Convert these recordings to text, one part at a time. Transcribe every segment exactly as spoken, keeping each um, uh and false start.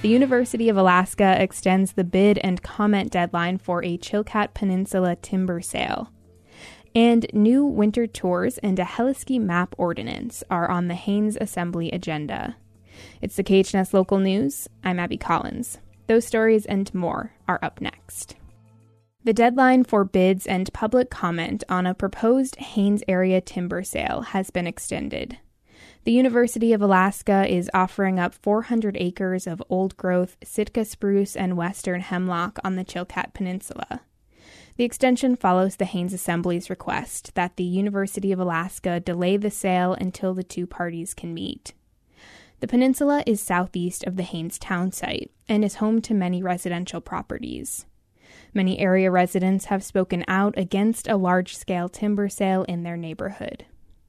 The University of Alaska extends the bid and comment deadline for a Chilkat Peninsula timber sale. And new winter tours and a Heliski map ordinance are on the Haines Assembly agenda. It's the K H N S Local News. I'm Abby Collins. Those stories and more are up next. The deadline for bids and public comment on a proposed Haines area timber sale has been extended. The University of Alaska is offering up four hundred acres of old-growth Sitka spruce and western hemlock on the Chilkat Peninsula. The extension follows the Haines Assembly's request that the University of Alaska delay the sale until the two parties can meet. The peninsula is southeast of the Haines town site and is home to many residential properties. Many area residents have spoken out against a large-scale timber sale in their neighborhood.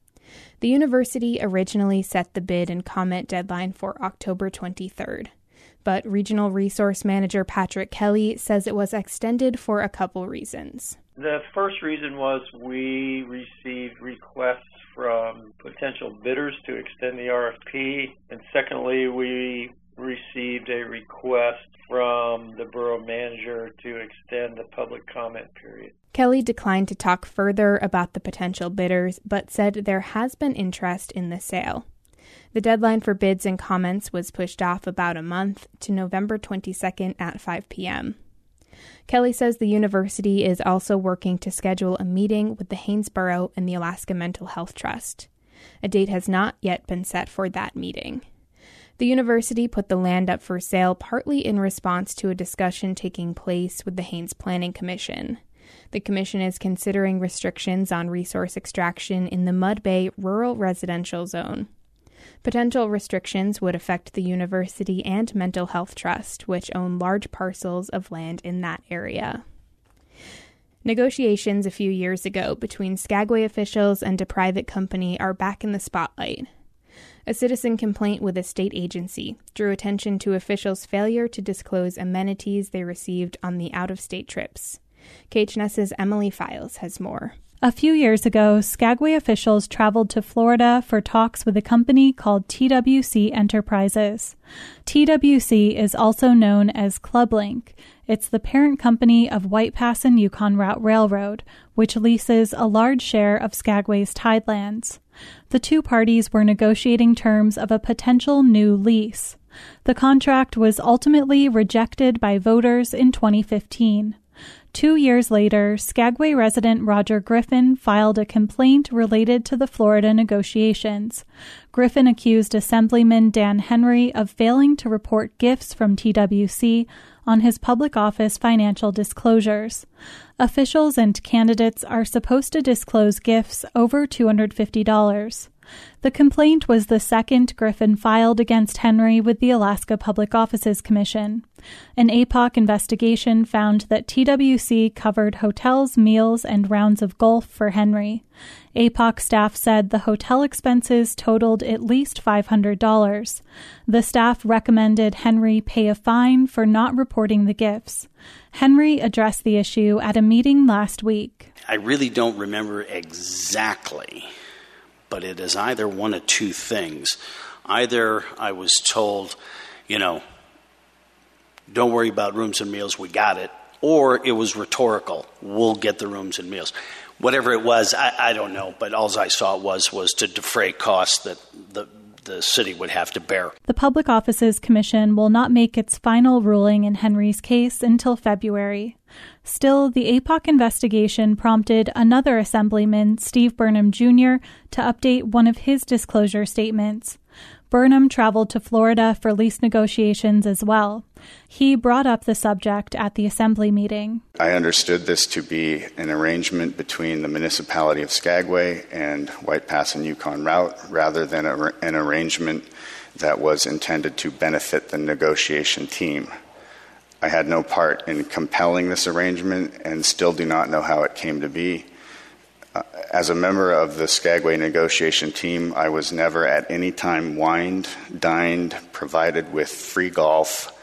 The university originally set the bid and comment deadline for October twenty-third, but Regional Resource Manager Patrick Kelly says it was extended for a couple reasons. The first reason was we received requests from potential bidders to extend the R F P, and secondly, we received a request from the borough manager to extend the public comment period. Kelly declined to talk further about the potential bidders, but said there has been interest in the sale. The deadline for bids and comments was pushed off about a month to November twenty-second at five p.m. Kelly says the university is also working to schedule a meeting with the Haines Borough and the Alaska Mental Health Trust. A date has not yet been set for that meeting. The university put the land up for sale partly in response to a discussion taking place with the Haines Planning Commission. The commission is considering restrictions on resource extraction in the Mud Bay Rural Residential Zone. Potential restrictions would affect the university and Mental Health Trust, which own large parcels of land in that area. Negotiations a few years ago between Skagway officials and a private company are back in the spotlight. A citizen complaint with a state agency drew attention to officials' failure to disclose amenities they received on the out-of-state trips. K H N S's Emily Files has more. A few years ago, Skagway officials traveled to Florida for talks with a company called T W C Enterprises. T W C is also known as ClubLink. It's the parent company of White Pass and Yukon Route Railroad, which leases a large share of Skagway's tidelands. The two parties were negotiating terms of a potential new lease. The contract was ultimately rejected by voters in twenty fifteen. Two years later, Skagway resident Roger Griffin filed a complaint related to the Florida negotiations. Griffin accused Assemblyman Dan Henry of failing to report gifts from T W C on his public office financial disclosures. Officials and candidates are supposed to disclose gifts over two hundred fifty dollars. The complaint was the second Griffin filed against Henry with the Alaska Public Offices Commission. An A P O C investigation found that T W C covered hotels, meals, and rounds of golf for Henry. A P O C staff said the hotel expenses totaled at least five hundred dollars. The staff recommended Henry pay a fine for not reporting the gifts. Henry addressed the issue at a meeting last week. I really don't remember exactly, but it is either one of two things. Either I was told, you know, don't worry about rooms and meals, we got it, or it was rhetorical, we'll get the rooms and meals. Whatever it was, I, I don't know, but all I saw was was to defray costs that the the city would have to bear. The Public Offices Commission will not make its final ruling in Henry's case until February. Still, the A P O C investigation prompted another Assemblyman, Steve Burnham Junior, to update one of his disclosure statements. Burnham traveled to Florida for lease negotiations as well. He brought up the subject at the Assembly meeting. I understood this to be an arrangement between the municipality of Skagway and White Pass and Yukon Route, rather than a, an arrangement that was intended to benefit the negotiation team. I had no part in compelling this arrangement and still do not know how it came to be. Uh, as a member of the Skagway negotiation team, I was never at any time wined, dined, provided with free golf,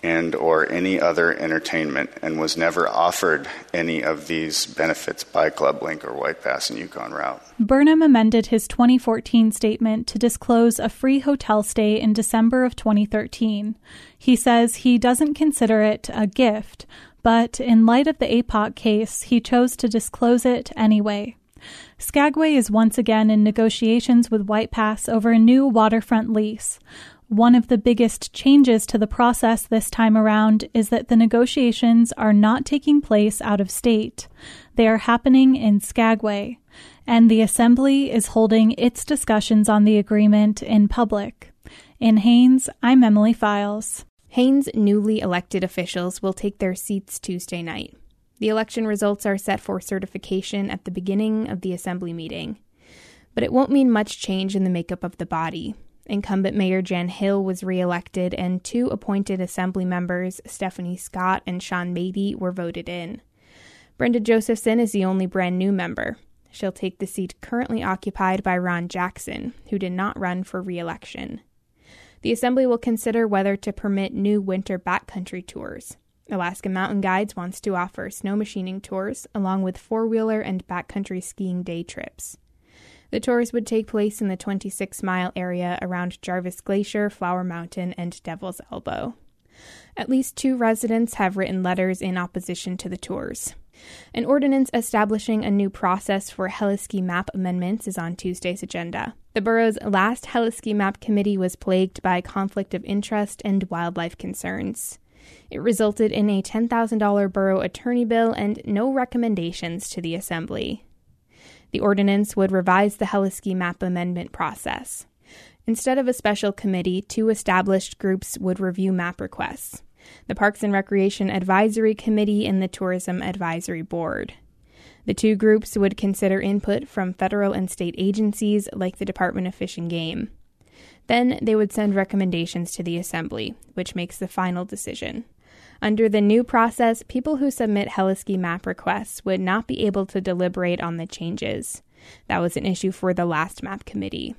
and or any other entertainment and was never offered any of these benefits by ClubLink or White Pass and Yukon Route. Burnham amended his twenty fourteen statement to disclose a free hotel stay in December of twenty thirteen. He says he doesn't consider it a gift, but in light of the A P O C case, he chose to disclose it anyway. Skagway is once again in negotiations with White Pass over a new waterfront lease. One of the biggest changes to the process this time around is that the negotiations are not taking place out of state. They are happening in Skagway, and the Assembly is holding its discussions on the agreement in public. In Haines, I'm Emily Files. Haines' newly elected officials will take their seats Tuesday night. The election results are set for certification at the beginning of the Assembly meeting. But it won't mean much change in the makeup of the body. Incumbent Mayor Jan Hill was re-elected, and two appointed Assembly members, Stephanie Scott and Sean Mady, were voted in. Brenda Josephson is the only brand-new member. She'll take the seat currently occupied by Ron Jackson, who did not run for re-election. The Assembly will consider whether to permit new winter backcountry tours. Alaska Mountain Guides wants to offer snow machining tours, along with four-wheeler and backcountry skiing day trips. The tours would take place in the twenty-six mile area around Jarvis Glacier, Flower Mountain, and Devil's Elbow. At least two residents have written letters in opposition to the tours. An ordinance establishing a new process for Heliski map amendments is on Tuesday's agenda. The borough's last Heliski map committee was plagued by conflict of interest and wildlife concerns. It resulted in a ten thousand dollars borough attorney bill and no recommendations to the Assembly. The ordinance would revise the Heliski map amendment process. Instead of a special committee, two established groups would review map requests: the Parks and Recreation Advisory Committee and the Tourism Advisory Board. The two groups would consider input from federal and state agencies like the Department of Fish and Game. Then they would send recommendations to the Assembly, which makes the final decision. Under the new process, people who submit Heliski map requests would not be able to deliberate on the changes. That was an issue for the last map committee.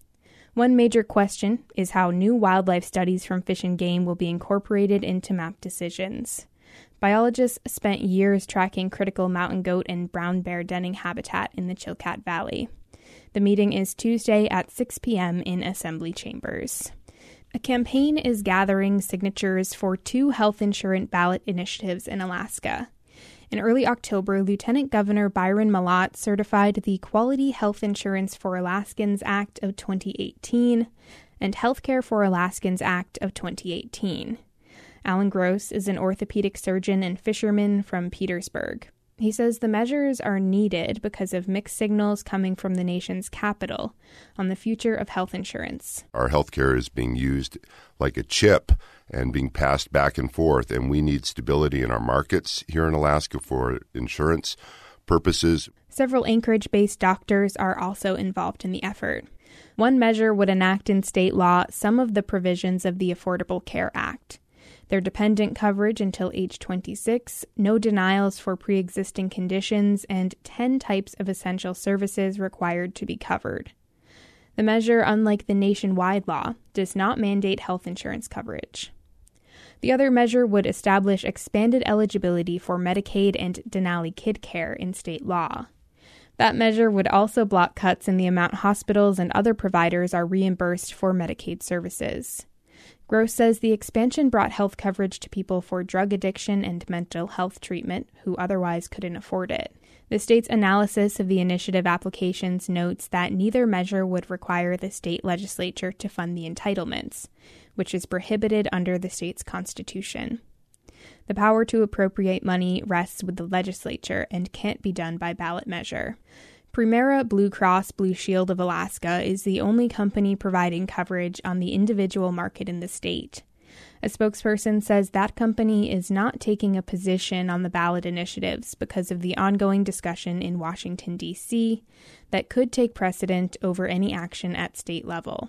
One major question is how new wildlife studies from Fish and Game will be incorporated into map decisions. Biologists spent years tracking critical mountain goat and brown bear denning habitat in the Chilkat Valley. The meeting is Tuesday at six p.m. in Assembly chambers. A campaign is gathering signatures for two health insurance ballot initiatives in Alaska. In early October, Lieutenant Governor Byron Mallott certified the Quality Health Insurance for Alaskans Act of twenty eighteen and Healthcare for Alaskans Act of twenty eighteen. Alan Gross is an orthopedic surgeon and fisherman from Petersburg. He says the measures are needed because of mixed signals coming from the nation's capital on the future of health insurance. Our healthcare is being used like a chip and being passed back and forth, and we need stability in our markets here in Alaska for insurance purposes. Several Anchorage-based doctors are also involved in the effort. One measure would enact in state law some of the provisions of the Affordable Care Act. Their dependent coverage until age twenty-six, no denials for pre-existing conditions, and ten types of essential services required to be covered. The measure, unlike the nationwide law, does not mandate health insurance coverage. The other measure would establish expanded eligibility for Medicaid and Denali Kid Care in state law. That measure would also block cuts in the amount hospitals and other providers are reimbursed for Medicaid services. Gross says the expansion brought health coverage to people for drug addiction and mental health treatment who otherwise couldn't afford it. The state's analysis of the initiative applications notes that neither measure would require the state legislature to fund the entitlements, which is prohibited under the state's constitution. The power to appropriate money rests with the legislature and can't be done by ballot measure. Primera Blue Cross Blue Shield of Alaska is the only company providing coverage on the individual market in the state. A spokesperson says that company is not taking a position on the ballot initiatives because of the ongoing discussion in Washington, D C that could take precedent over any action at state level.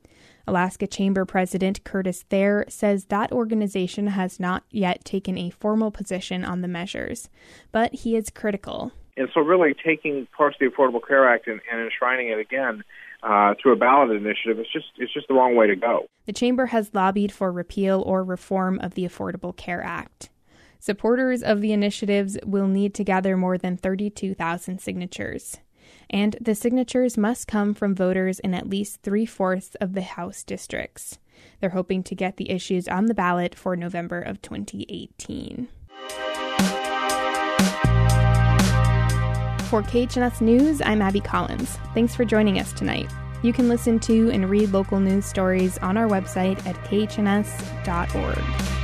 Alaska Chamber President Curtis Thayer says that organization has not yet taken a formal position on the measures, but he is critical. And so really taking parts of the Affordable Care Act and, and enshrining it again uh, through a ballot initiative, it's just it's just the wrong way to go. The chamber has lobbied for repeal or reform of the Affordable Care Act. Supporters of the initiatives will need to gather more than thirty-two thousand signatures. And the signatures must come from voters in at least three-fourths of the House districts. They're hoping to get the issues on the ballot for November of twenty eighteen. For K H N S News, I'm Abby Collins. Thanks for joining us tonight. You can listen to and read local news stories on our website at k h n s dot org.